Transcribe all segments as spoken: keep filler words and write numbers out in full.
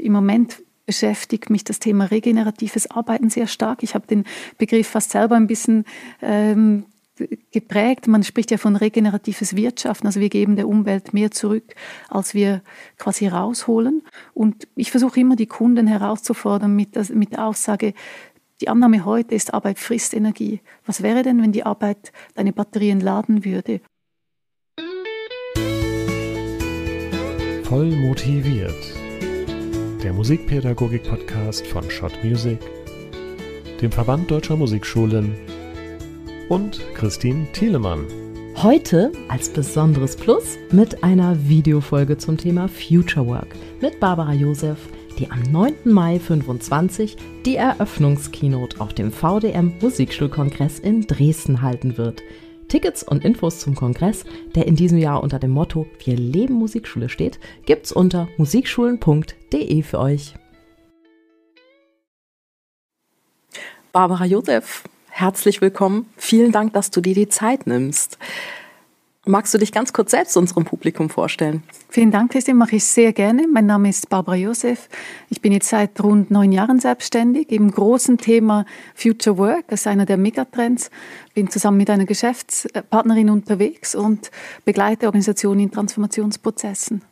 im Moment beschäftigt mich das Thema regeneratives Arbeiten sehr stark. Ich habe den Begriff fast selber ein bisschen ähm, geprägt. Man spricht ja von regeneratives Wirtschaften, also wir geben der Umwelt mehr zurück, als wir quasi rausholen. Und ich versuche immer, die Kunden herauszufordern mit, das, mit der Aussage, die Annahme heute ist, Arbeit frisst Energie. Was wäre denn, wenn die Arbeit deine Batterien laden würde? Voll motiviert. Der Musikpädagogik-Podcast von Schott Music, dem Verband Deutscher Musikschulen und Christine Thielemann. Heute als besonderes Plus mit einer Videofolge zum Thema Future Work mit Barbara Joseph, die am neunten Mai fünfundzwanzig die Eröffnungskeynote auf dem V D M Musikschulkongress in Dresden halten wird. Tickets und Infos zum Kongress, der in diesem Jahr unter dem Motto Wir leben Musikschule steht, gibt's unter musikschulen punkt de für euch. Barbara Joseph, herzlich willkommen. Vielen Dank, dass du dir die Zeit nimmst. Magst du dich ganz kurz selbst unserem Publikum vorstellen? Vielen Dank, Christine, mache ich sehr gerne. Mein Name ist Barbara Joseph. Ich bin jetzt seit rund neun Jahren selbstständig im großen Thema Future Work. Das ist einer der Megatrends. Bin zusammen mit einer Geschäftspartnerin unterwegs und begleite Organisationen in Transformationsprozessen.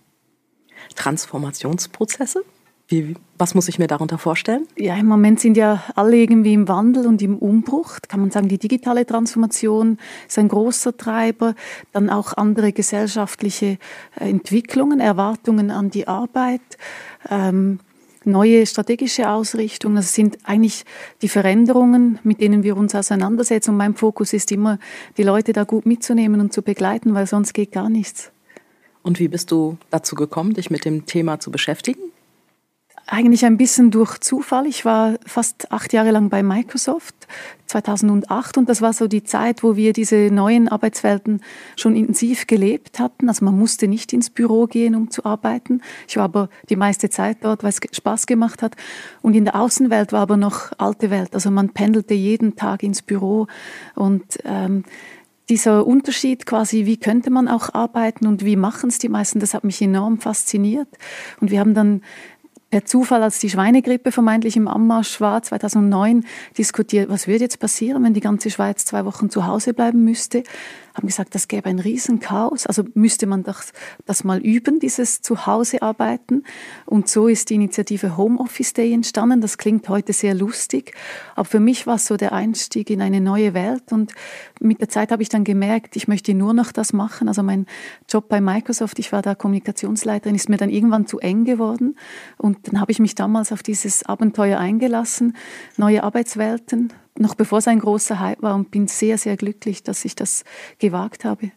Transformationsprozesse? Wie, was muss ich mir darunter vorstellen? Ja, im Moment sind ja alle irgendwie im Wandel und im Umbruch. Kann man sagen, die digitale Transformation ist ein großer Treiber. Dann auch andere gesellschaftliche Entwicklungen, Erwartungen an die Arbeit, ähm, neue strategische Ausrichtungen. Das sind eigentlich die Veränderungen, mit denen wir uns auseinandersetzen. Und mein Fokus ist immer, die Leute da gut mitzunehmen und zu begleiten, weil sonst geht gar nichts. Und wie bist du dazu gekommen, dich mit dem Thema zu beschäftigen? Eigentlich ein bisschen durch Zufall. Ich war fast acht Jahre lang bei Microsoft, zweitausendacht, und das war so die Zeit, wo wir diese neuen Arbeitswelten schon intensiv gelebt hatten. Also man musste nicht ins Büro gehen, um zu arbeiten. Ich war aber die meiste Zeit dort, weil es Spaß gemacht hat. Und in der Außenwelt war aber noch alte Welt. Also man pendelte jeden Tag ins Büro und ähm, dieser Unterschied quasi, wie könnte man auch arbeiten und wie machen es die meisten, das hat mich enorm fasziniert. Und wir haben dann per Zufall, als die Schweinegrippe vermeintlich im Anmarsch war, zweitausendneun, diskutiert, was würde jetzt passieren, wenn die ganze Schweiz zwei Wochen zu Hause bleiben müsste. Haben gesagt, das gäbe ein Riesenchaos. Also müsste man das, das mal üben, dieses Zuhause-Arbeiten. Und so ist die Initiative Homeoffice Day entstanden. Das klingt heute sehr lustig. Aber für mich war es so der Einstieg in eine neue Welt. Und mit der Zeit habe ich dann gemerkt, ich möchte nur noch das machen. Also mein Job bei Microsoft, ich war da Kommunikationsleiterin, ist mir dann irgendwann zu eng geworden. Und dann habe ich mich damals auf dieses Abenteuer eingelassen, neue Arbeitswelten, noch bevor es ein großer Hype war, und bin sehr, sehr glücklich, dass ich das gewagt habe.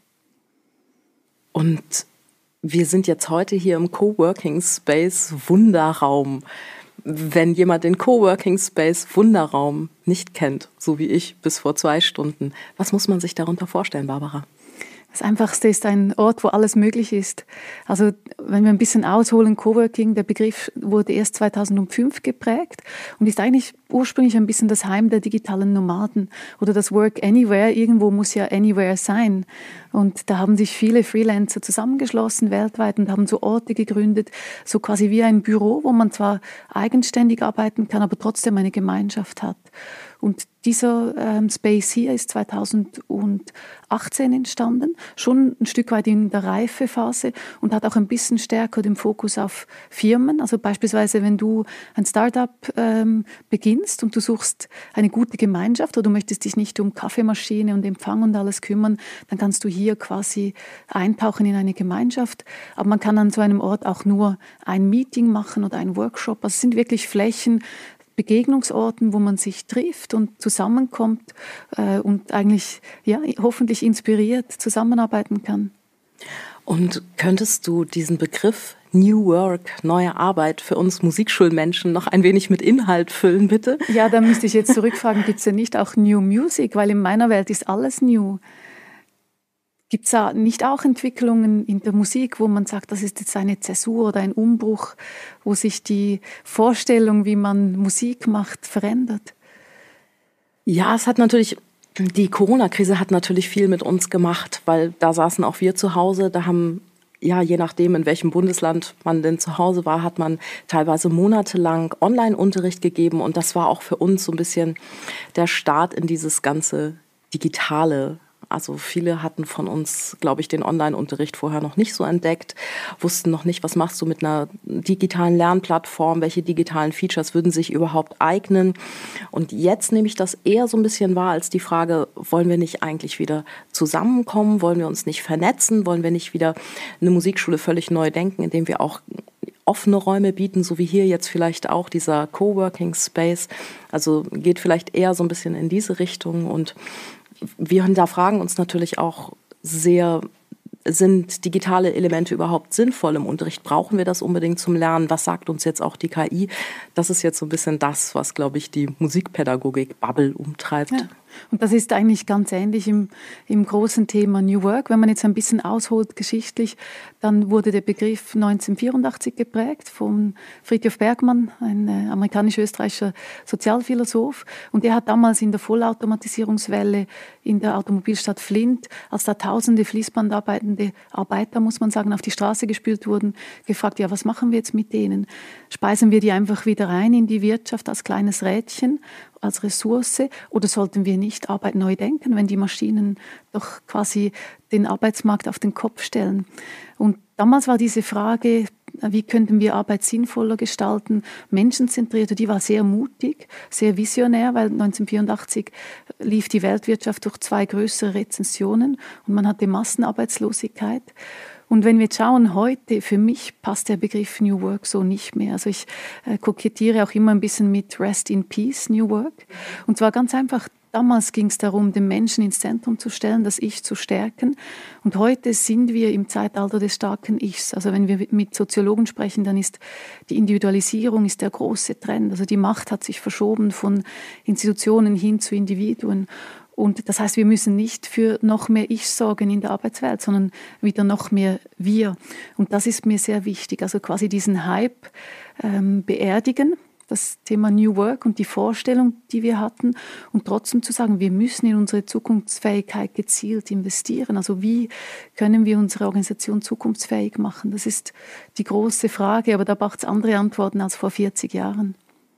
Und wir sind jetzt heute hier im Coworking Space Wunderraum. Wenn jemand den Coworking Space Wunderraum nicht kennt, so wie ich bis vor zwei Stunden, was muss man sich darunter vorstellen, Barbara? Das Einfachste ist ein Ort, wo alles möglich ist. Also wenn wir ein bisschen ausholen, Coworking, der Begriff wurde erst zweitausendfünf geprägt und ist eigentlich ursprünglich ein bisschen das Heim der digitalen Nomaden oder das Work Anywhere. Irgendwo muss ja Anywhere sein. Und da haben sich viele Freelancer zusammengeschlossen weltweit und haben so Orte gegründet, so quasi wie ein Büro, wo man zwar eigenständig arbeiten kann, aber trotzdem eine Gemeinschaft hat. Und dieser ähm, Space hier ist zweitausendachtzehn entstanden, schon ein Stück weit in der Reifephase und hat auch ein bisschen stärker den Fokus auf Firmen. Also beispielsweise, wenn du ein Startup ähm, beginnst und du suchst eine gute Gemeinschaft oder du möchtest dich nicht um Kaffeemaschine und Empfang und alles kümmern, dann kannst du hier quasi eintauchen in eine Gemeinschaft. Aber man kann an so einem Ort auch nur ein Meeting machen oder einen Workshop. Also es sind wirklich Flächen, Begegnungsorten, wo man sich trifft und zusammenkommt äh, und eigentlich ja, hoffentlich inspiriert zusammenarbeiten kann. Und könntest du diesen Begriff New Work, neue Arbeit für uns Musikschulmenschen noch ein wenig mit Inhalt füllen, bitte? Ja, da müsste ich jetzt zurückfragen, gibt es denn nicht auch New Music? Weil in meiner Welt ist alles new. Gibt es da nicht auch Entwicklungen in der Musik, wo man sagt, das ist jetzt eine Zäsur oder ein Umbruch, wo sich die Vorstellung, wie man Musik macht, verändert? Ja, es hat natürlich, die Corona-Krise hat natürlich viel mit uns gemacht, weil da saßen auch wir zu Hause, da haben ja, je nachdem, in welchem Bundesland man denn zu Hause war, hat man teilweise monatelang Online-Unterricht gegeben. Und das war auch für uns so ein bisschen der Start in dieses ganze Digitale. Also viele hatten von uns, glaube ich, den Online-Unterricht vorher noch nicht so entdeckt, wussten noch nicht, was machst du mit einer digitalen Lernplattform, welche digitalen Features würden sich überhaupt eignen. Und jetzt nehme ich das eher so ein bisschen wahr als die Frage, wollen wir nicht eigentlich wieder zusammenkommen, wollen wir uns nicht vernetzen, wollen wir nicht wieder eine Musikschule völlig neu denken, indem wir auch offene Räume bieten, so wie hier jetzt vielleicht auch dieser Coworking Space. Also geht vielleicht eher so ein bisschen in diese Richtung. Und wir hinterfragen uns natürlich auch sehr, sind digitale Elemente überhaupt sinnvoll im Unterricht? Brauchen wir das unbedingt zum Lernen? Was sagt uns jetzt auch die K I? Das ist jetzt so ein bisschen das, was, glaube ich, die Musikpädagogik-Bubble umtreibt. Ja. Und das ist eigentlich ganz ähnlich im, im großen Thema New Work. Wenn man jetzt ein bisschen ausholt geschichtlich, dann wurde der Begriff neunzehnhundertvierundachtzig geprägt von Fridtjof Bergmann, ein äh, amerikanisch-österreichischer Sozialphilosoph. Und der hat damals in der Vollautomatisierungswelle in der Automobilstadt Flint, als da tausende fließbandarbeitende Arbeiter, muss man sagen, auf die Straße gespült wurden, gefragt, ja, was machen wir jetzt mit denen? Speisen wir die einfach wieder rein in die Wirtschaft als kleines Rädchen, als Ressource, oder sollten wir nicht Arbeit neu denken, wenn die Maschinen doch quasi den Arbeitsmarkt auf den Kopf stellen? Und damals war diese Frage, wie könnten wir Arbeit sinnvoller gestalten, menschenzentriert, die war sehr mutig, sehr visionär, weil neunzehnhundertvierundachtzig lief die Weltwirtschaft durch zwei größere Rezessionen und man hatte Massenarbeitslosigkeit. Und wenn wir jetzt schauen, heute, für mich passt der Begriff New Work so nicht mehr. Also ich äh, kokettiere auch immer ein bisschen mit Rest in Peace, New Work. Und zwar ganz einfach, damals ging es darum, den Menschen ins Zentrum zu stellen, das Ich zu stärken. Und heute sind wir im Zeitalter des starken Ichs. Also wenn wir mit Soziologen sprechen, dann ist die Individualisierung ist der große Trend. Also die Macht hat sich verschoben von Institutionen hin zu Individuen. Und das heißt, wir müssen nicht für noch mehr Ich sorgen in der Arbeitswelt, sondern wieder noch mehr Wir. Und das ist mir sehr wichtig. Also quasi diesen Hype ähm, beerdigen, das Thema New Work und die Vorstellung, die wir hatten, und trotzdem zu sagen, wir müssen in unsere Zukunftsfähigkeit gezielt investieren. Also wie können wir unsere Organisation zukunftsfähig machen? Das ist die große Frage, aber da braucht es andere Antworten als vor vierzig Jahren.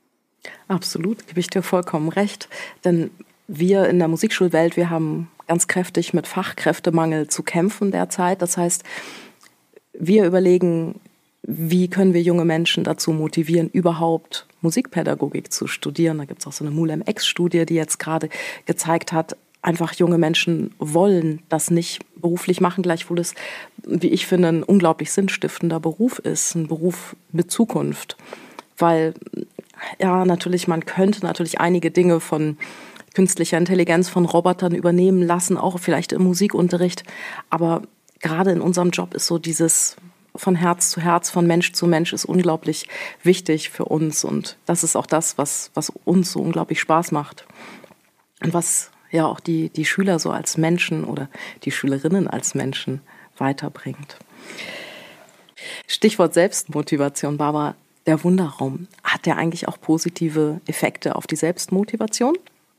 Absolut, gebe ich dir vollkommen recht. Denn wir in der Musikschulwelt, wir haben ganz kräftig mit Fachkräftemangel zu kämpfen derzeit. Das heißt, wir überlegen, wie können wir junge Menschen dazu motivieren, überhaupt Musikpädagogik zu studieren. Da gibt es auch so eine MULEM-X-Studie, die jetzt gerade gezeigt hat, einfach junge Menschen wollen das nicht beruflich machen, gleichwohl es, wie ich finde, ein unglaublich sinnstiftender Beruf ist, ein Beruf mit Zukunft. Weil, ja, natürlich, man könnte natürlich einige Dinge von künstlicher Intelligenz, von Robotern übernehmen lassen, auch vielleicht im Musikunterricht. Aber gerade in unserem Job ist so dieses von Herz zu Herz, von Mensch zu Mensch ist unglaublich wichtig für uns. Und das ist auch das, was, was uns so unglaublich Spaß macht. Und was ja auch die, die Schüler so als Menschen oder die Schülerinnen als Menschen weiterbringt. Stichwort Selbstmotivation, Barbara. Der Wunderraum, hat der eigentlich auch positive Effekte auf die Selbstmotivation?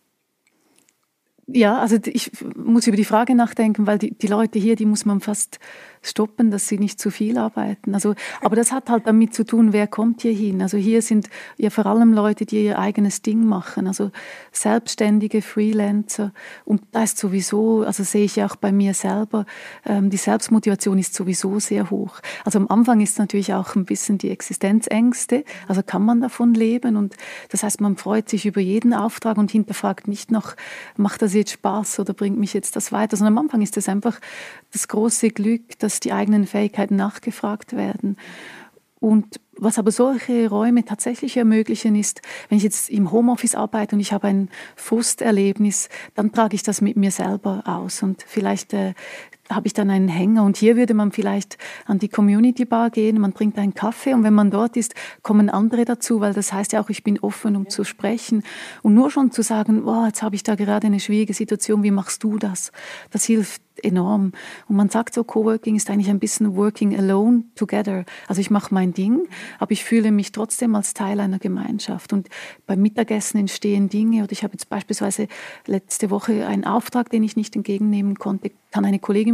Ja, also ich muss über die Frage nachdenken, weil die, die Leute hier, die muss man fast stoppen, dass sie nicht zu viel arbeiten. Also, aber das hat halt damit zu tun, wer kommt hier hin. Also hier sind ja vor allem Leute, die ihr eigenes Ding machen, also selbstständige Freelancer. Und da ist sowieso, also sehe ich ja auch bei mir selber, ähm, die Selbstmotivation ist sowieso sehr hoch. Also am Anfang ist natürlich auch ein bisschen die Existenzängste, also kann man davon leben. Und das heißt, man freut sich über jeden Auftrag und hinterfragt nicht noch, macht das jetzt Spaß oder bringt mich jetzt das weiter, sondern am Anfang ist es einfach das große Glück, dass die eigenen Fähigkeiten nachgefragt werden. Und was aber solche Räume tatsächlich ermöglichen ist, wenn ich jetzt im Homeoffice arbeite und ich habe ein Frusterlebnis, dann trage ich das mit mir selber aus und vielleicht äh, habe ich dann einen Hänger. Und hier würde man vielleicht an die Community Bar gehen, man trinkt einen Kaffee und wenn man dort ist, kommen andere dazu, weil das heißt ja auch, ich bin offen, um zu sprechen. Und nur schon zu sagen, oh, jetzt habe ich da gerade eine schwierige Situation, wie machst du das? Das hilft enorm. Und man sagt so, Coworking ist eigentlich ein bisschen working alone together. Also ich mache mein Ding, aber ich fühle mich trotzdem als Teil einer Gemeinschaft. Und beim Mittagessen entstehen Dinge. Oder ich habe jetzt beispielsweise letzte Woche einen Auftrag, den ich nicht entgegennehmen konnte, kann eine Kollegin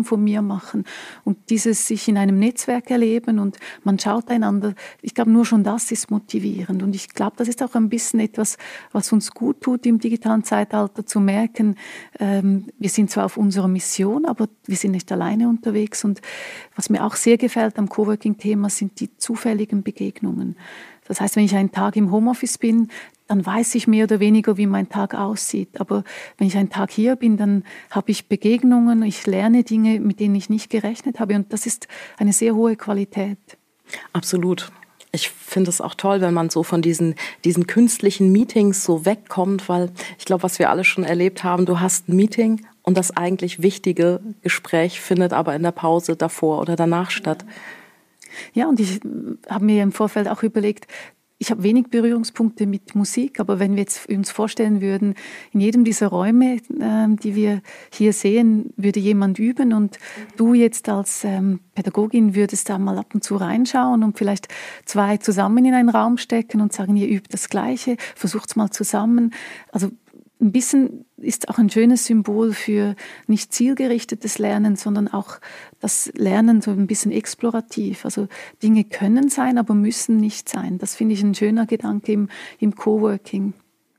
Freundin von mir machen. Und dieses sich in einem Netzwerk erleben und man schaut einander, ich glaube, nur schon das ist motivierend. Und ich glaube, das ist auch ein bisschen etwas, was uns gut tut im digitalen Zeitalter, zu merken, ähm, wir sind zwar auf unserer Mission, aber wir sind nicht alleine unterwegs. Und was mir auch sehr gefällt am Coworking-Thema sind die zufälligen Begegnungen. Das heißt, wenn ich einen Tag im Homeoffice bin, dann weiß ich mehr oder weniger, wie mein Tag aussieht. Aber wenn ich einen Tag hier bin, dann habe ich Begegnungen, ich lerne Dinge, mit denen ich nicht gerechnet habe. Und das ist eine sehr hohe Qualität. Absolut. Ich finde es auch toll, wenn man so von diesen, diesen künstlichen Meetings so wegkommt, weil ich glaube, was wir alle schon erlebt haben, du hast ein Meeting und das eigentlich wichtige Gespräch findet aber in der Pause davor oder danach statt. Ja, und ich habe mir im Vorfeld auch überlegt, ich habe wenig Berührungspunkte mit Musik, aber wenn wir jetzt uns vorstellen würden, in jedem dieser Räume, äh, die wir hier sehen, würde jemand üben und du jetzt als ähm, Pädagogin würdest da mal ab und zu reinschauen und vielleicht zwei zusammen in einen Raum stecken und sagen, ihr übt das Gleiche, versucht's mal zusammen. Also ein bisschen ist auch ein schönes Symbol für nicht zielgerichtetes Lernen, sondern auch das Lernen so ein bisschen explorativ. Also Dinge können sein, aber müssen nicht sein. Das finde ich ein schöner Gedanke im, im Coworking.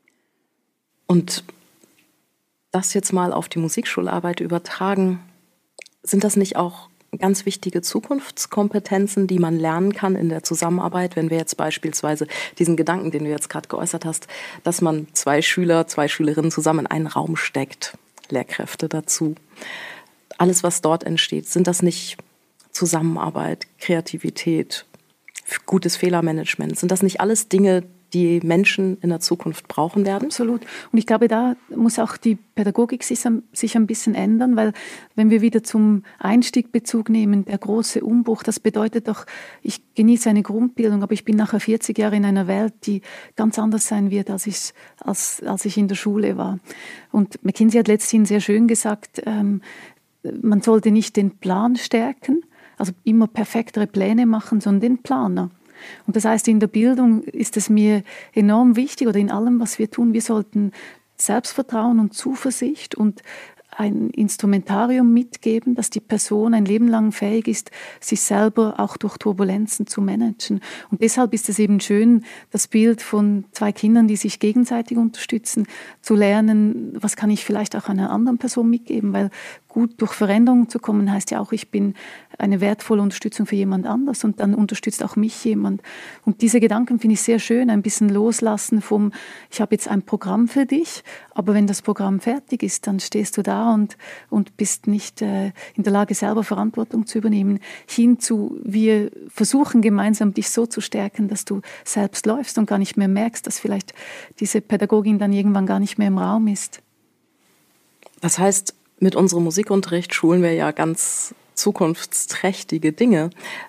Und das jetzt mal auf die Musikschularbeit übertragen, sind das nicht auch ganz wichtige Zukunftskompetenzen, die man lernen kann in der Zusammenarbeit, wenn wir jetzt beispielsweise diesen Gedanken, den du jetzt gerade geäußert hast, dass man zwei Schüler, zwei Schülerinnen zusammen in einen Raum steckt, Lehrkräfte dazu. Alles, was dort entsteht, sind das nicht Zusammenarbeit, Kreativität, gutes Fehlermanagement? Sind das nicht alles Dinge, die Menschen in der Zukunft brauchen werden? Absolut. Und ich glaube, da muss auch die Pädagogik sich, sich ein bisschen ändern, weil wenn wir wieder zum Einstieg Bezug nehmen, der große Umbruch, das bedeutet doch, ich genieße eine Grundbildung, aber ich bin nachher vierzig Jahre in einer Welt, die ganz anders sein wird, als ich, als, als ich in der Schule war. Und McKinsey hat letztens sehr schön gesagt, ähm, man sollte nicht den Plan stärken, also immer perfektere Pläne machen, sondern den Planer. Und das heißt, in der Bildung ist es mir enorm wichtig, oder in allem, was wir tun, wir sollten Selbstvertrauen und Zuversicht und ein Instrumentarium mitgeben, dass die Person ein Leben lang fähig ist, sich selber auch durch Turbulenzen zu managen. Und deshalb ist es eben schön, das Bild von zwei Kindern, die sich gegenseitig unterstützen, zu lernen, was kann ich vielleicht auch einer anderen Person mitgeben, weil gut durch Veränderungen zu kommen, heißt ja auch, ich bin eine wertvolle Unterstützung für jemand anders und dann unterstützt auch mich jemand. Und diese Gedanken finde ich sehr schön, ein bisschen loslassen vom, ich habe jetzt ein Programm für dich, aber wenn das Programm fertig ist, dann stehst du da und, und bist nicht äh, in der Lage, selber Verantwortung zu übernehmen, hinzu, wir versuchen gemeinsam dich so zu stärken, dass du selbst läufst und gar nicht mehr merkst, dass vielleicht diese Pädagogin dann irgendwann gar nicht mehr im Raum ist. Das heißt, mit unserem Musikunterricht schulen wir ja ganz zukunftsträchtige Dinge.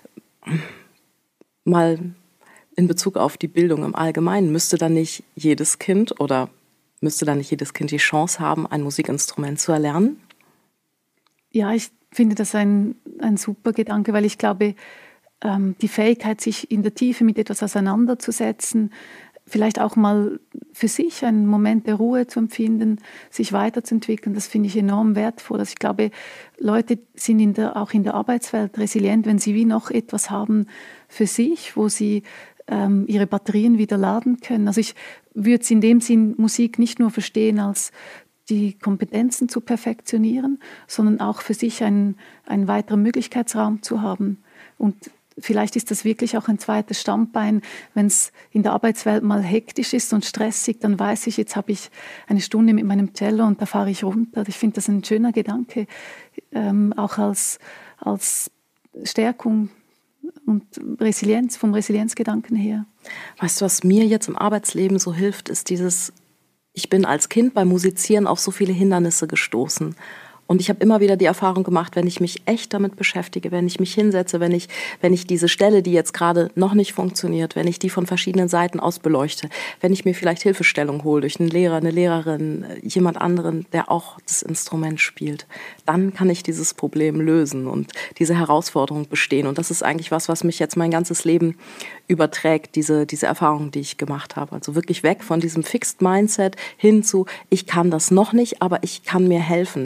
Mal in Bezug auf die Bildung im Allgemeinen, müsste dann nicht jedes Kind oder müsste dann nicht jedes Kind die Chance haben, ein Musikinstrument zu erlernen? Ja, ich finde das ein, ein super Gedanke, weil ich glaube, ähm, die Fähigkeit, sich in der Tiefe mit etwas auseinanderzusetzen, vielleicht auch mal für sich einen Moment der Ruhe zu empfinden, sich weiterzuentwickeln, das finde ich enorm wertvoll. Also ich glaube, Leute sind in der, auch in der Arbeitswelt resilient, wenn sie wie noch etwas haben für sich, wo sie ähm, ihre Batterien wieder laden können. Also ich würde in dem Sinn Musik nicht nur verstehen als die Kompetenzen zu perfektionieren, sondern auch für sich einen, einen weiteren Möglichkeitsraum zu haben. Und vielleicht ist das wirklich auch ein zweites Standbein, wenn es in der Arbeitswelt mal hektisch ist und stressig, dann weiß ich, jetzt habe ich eine Stunde mit meinem Cello und da fahre ich runter. Ich finde das ein schöner Gedanke, ähm, auch als, als Stärkung und Resilienz, vom Resilienzgedanken her. Weißt du, was mir jetzt im Arbeitsleben so hilft, ist dieses, ich bin als Kind beim Musizieren auf so viele Hindernisse gestoßen. Und ich habe immer wieder die Erfahrung gemacht, wenn ich mich echt damit beschäftige, wenn ich mich hinsetze, wenn ich, wenn ich diese Stelle, die jetzt gerade noch nicht funktioniert, wenn ich die von verschiedenen Seiten aus beleuchte, wenn ich mir vielleicht Hilfestellung hole durch einen Lehrer, eine Lehrerin, jemand anderen, der auch das Instrument spielt, dann kann ich dieses Problem lösen und diese Herausforderung bestehen. Und das ist eigentlich was, was mich jetzt mein ganzes Leben überträgt, diese, diese Erfahrung, die ich gemacht habe. Also wirklich weg von diesem Fixed Mindset hin zu, ich kann das noch nicht, aber ich kann mir helfen, dass ich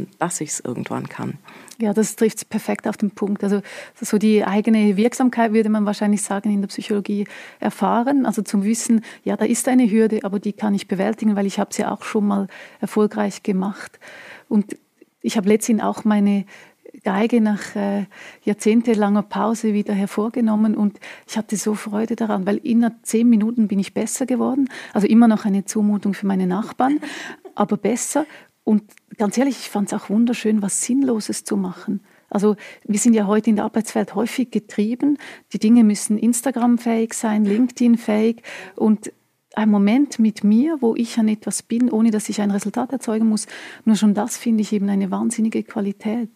ich es irgendwann kann. Ja, das trifft es perfekt auf den Punkt. Also so die eigene Wirksamkeit würde man wahrscheinlich sagen in der Psychologie erfahren. Also zum Wissen, ja, da ist eine Hürde, aber die kann ich bewältigen, weil ich habe sie auch schon mal erfolgreich gemacht. Und ich habe letztens auch meine Geige nach äh, jahrzehntelanger Pause wieder hervorgenommen und ich hatte so Freude daran, weil innerhalb zehn Minuten bin ich besser geworden. Also immer noch eine Zumutung für meine Nachbarn, aber besser. Und ganz ehrlich, ich fand es auch wunderschön, was Sinnloses zu machen. Also wir sind ja heute in der Arbeitswelt häufig getrieben. Die Dinge müssen Instagram-fähig sein, LinkedIn-fähig und ein Moment mit mir, wo ich an etwas bin, ohne dass ich ein Resultat erzeugen muss. Nur schon das finde ich eben eine wahnsinnige Qualität.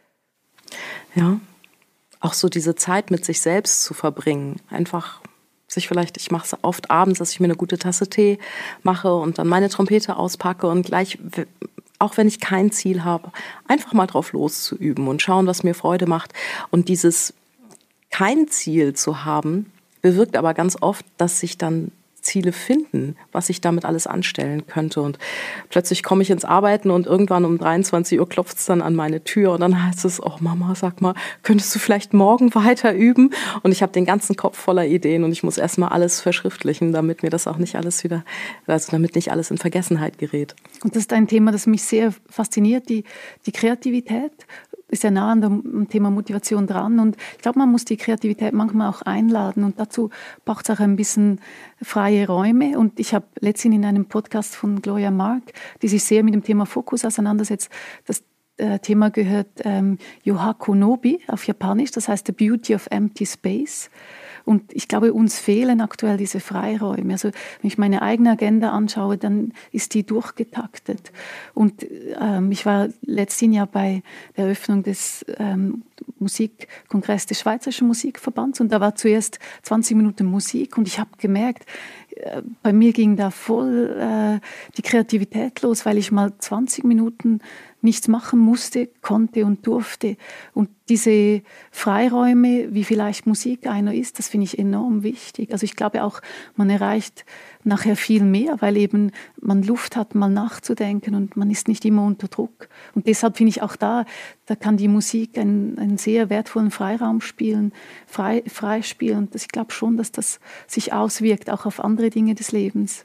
Ja, auch so diese Zeit mit sich selbst zu verbringen. Einfach sich vielleicht, ich mache es oft abends, dass ich mir eine gute Tasse Tee mache und dann meine Trompete auspacke und gleich, auch wenn ich kein Ziel habe, einfach mal drauf loszuüben und schauen, was mir Freude macht. Und dieses kein Ziel zu haben, bewirkt aber ganz oft, dass sich dann Ziele finden, was ich damit alles anstellen könnte. Und plötzlich komme ich ins Arbeiten und irgendwann um dreiundzwanzig Uhr klopft es dann an meine Tür und dann heißt es, oh Mama, sag mal, könntest du vielleicht morgen weiter üben? Und ich habe den ganzen Kopf voller Ideen und ich muss erstmal alles verschriftlichen, damit mir das auch nicht alles wieder, also damit nicht alles in Vergessenheit gerät. Und das ist ein Thema, das mich sehr fasziniert, die, die Kreativität. Ist ja nah an dem Thema Motivation dran und ich glaube, man muss die Kreativität manchmal auch einladen und dazu braucht es auch ein bisschen freie Räume und ich habe letztens in einem Podcast von Gloria Mark, die sich sehr mit dem Thema Fokus auseinandersetzt, das äh, Thema gehört ähm, Yohaku Nobi auf Japanisch, das heißt The Beauty of Empty Space. Und ich glaube, uns fehlen aktuell diese Freiräume. Also wenn ich meine eigene Agenda anschaue, dann ist die durchgetaktet. Und ähm, ich war letztes Jahr bei der Eröffnung des ähm, Musikkongresses des Schweizerischen Musikverbands und da war zuerst zwanzig Minuten Musik und ich habe gemerkt, äh, bei mir ging da voll äh, die Kreativität los, weil ich mal zwanzig Minuten nichts machen musste, konnte und durfte. Und diese Freiräume, wie vielleicht Musik einer ist, das finde ich enorm wichtig. Also ich glaube auch, man erreicht nachher viel mehr, weil eben man Luft hat, mal nachzudenken und man ist nicht immer unter Druck. Und deshalb finde ich auch da, da kann die Musik einen, einen sehr wertvollen Freiraum spielen, frei, frei spielen. Und ich glaube schon, dass das sich auswirkt, auch auf andere Dinge des Lebens.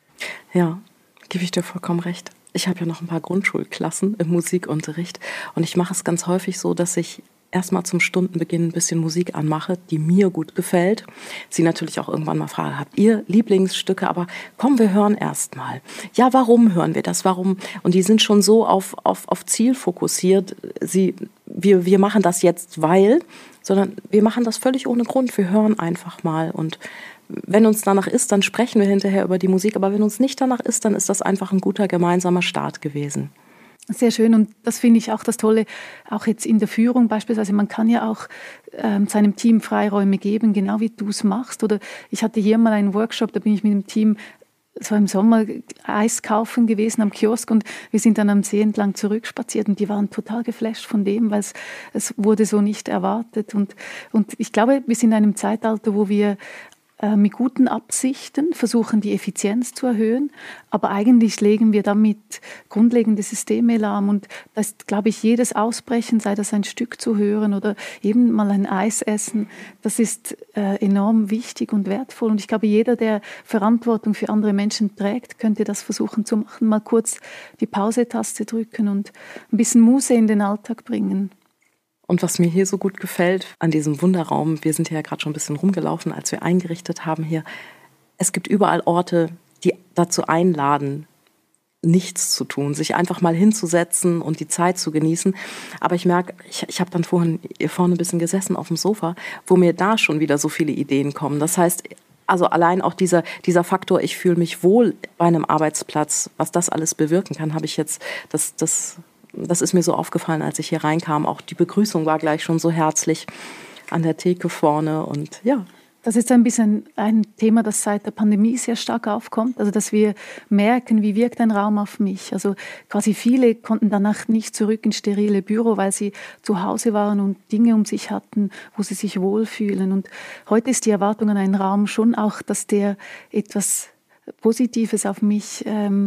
Ja, gebe ich dir vollkommen recht. Ich habe ja noch ein paar Grundschulklassen im Musikunterricht und ich mache es ganz häufig so, dass ich erstmal zum Stundenbeginn ein bisschen Musik anmache, die mir gut gefällt. Sie natürlich auch irgendwann mal frage, habt ihr Lieblingsstücke? Aber komm, wir hören erst mal. Ja, warum hören wir das? Warum? Und die sind schon so auf, auf, auf Ziel fokussiert. Sie, wir, wir machen das jetzt, weil, sondern wir machen das völlig ohne Grund. Wir hören einfach mal und wenn uns danach ist, dann sprechen wir hinterher über die Musik. Aber wenn uns nicht danach ist, dann ist das einfach ein guter gemeinsamer Start gewesen. Sehr schön und das finde ich auch das Tolle, auch jetzt in der Führung beispielsweise. Man kann ja auch ähm, seinem Team Freiräume geben, genau wie du es machst. Oder ich hatte hier mal einen Workshop, da bin ich mit dem Team so im Sommer Eis kaufen gewesen am Kiosk und wir sind dann am See entlang zurückspaziert und die waren total geflasht von dem, weil es, es wurde so nicht erwartet. Und, und ich glaube, wir sind in einem Zeitalter, wo wir mit guten Absichten versuchen, die Effizienz zu erhöhen, aber eigentlich legen wir damit grundlegende Systeme lahm und das ist, glaube ich, jedes Ausbrechen, sei das ein Stück zu hören oder eben mal ein Eis essen, das ist äh, enorm wichtig und wertvoll und ich glaube, jeder, der Verantwortung für andere Menschen trägt, könnte das versuchen zu machen, mal kurz die Pause-Taste drücken und ein bisschen Muße in den Alltag bringen. Und was mir hier so gut gefällt an diesem Wunderraum, wir sind hier ja gerade schon ein bisschen rumgelaufen, als wir eingerichtet haben hier, es gibt überall Orte, die dazu einladen, nichts zu tun, sich einfach mal hinzusetzen und die Zeit zu genießen. Aber ich merke, ich, ich habe dann vorhin hier vorne ein bisschen gesessen auf dem Sofa, wo mir da schon wieder so viele Ideen kommen. Das heißt, also allein auch dieser, dieser Faktor, ich fühle mich wohl bei einem Arbeitsplatz, was das alles bewirken kann, habe ich jetzt, das, das Das ist mir so aufgefallen, als ich hier reinkam. Auch die Begrüßung war gleich schon so herzlich an der Theke vorne und ja. Das ist ein bisschen ein Thema, das seit der Pandemie sehr stark aufkommt. Also, dass wir merken, wie wirkt ein Raum auf mich. Also, quasi viele konnten danach nicht zurück ins sterile Büro, weil sie zu Hause waren und Dinge um sich hatten, wo sie sich wohlfühlen. Und heute ist die Erwartung an einen Raum schon auch, dass der etwas Positives auf mich ähm,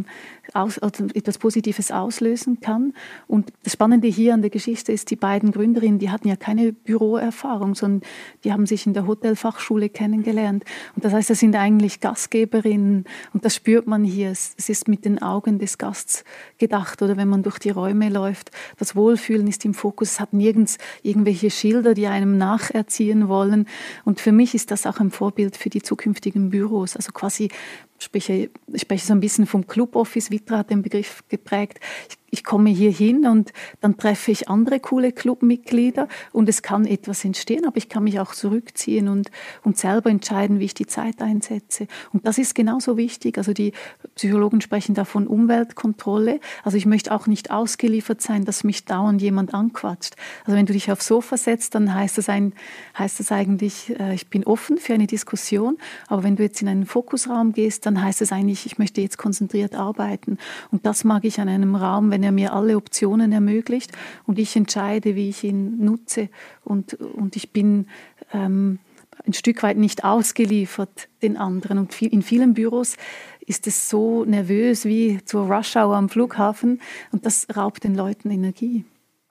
aus, also etwas Positives auslösen kann. Und das Spannende hier an der Geschichte ist, die beiden Gründerinnen, die hatten ja keine Büroerfahrung, sondern die haben sich in der Hotelfachschule kennengelernt. Und das heißt, das sind eigentlich Gastgeberinnen und das spürt man hier. Es ist mit den Augen des Gasts gedacht oder wenn man durch die Räume läuft. Das Wohlfühlen ist im Fokus. Es hat nirgends irgendwelche Schilder, die einem nacherziehen wollen. Und für mich ist das auch ein Vorbild für die zukünftigen Büros. Also quasi Ich spreche, ich spreche so ein bisschen vom Club Office. Vitra hat den Begriff geprägt. Ich, ich komme hier hin und dann treffe ich andere coole Clubmitglieder und es kann etwas entstehen, aber ich kann mich auch zurückziehen und, und selber entscheiden, wie ich die Zeit einsetze. Und das ist genauso wichtig. Also die Psychologen sprechen da von Umweltkontrolle. Also ich möchte auch nicht ausgeliefert sein, dass mich dauernd jemand anquatscht. Also wenn du dich aufs Sofa setzt, dann heißt das, ein, heißt das eigentlich, äh, ich bin offen für eine Diskussion. Aber wenn du jetzt in einen Fokusraum gehst, dann heißt es eigentlich, ich möchte jetzt konzentriert arbeiten. Und das mag ich an einem Raum, wenn er mir alle Optionen ermöglicht und ich entscheide, wie ich ihn nutze. Und, und ich bin ähm, ein Stück weit nicht ausgeliefert den anderen. Und viel, in vielen Büros ist es so nervös wie zur Rush-Hour am Flughafen und das raubt den Leuten Energie.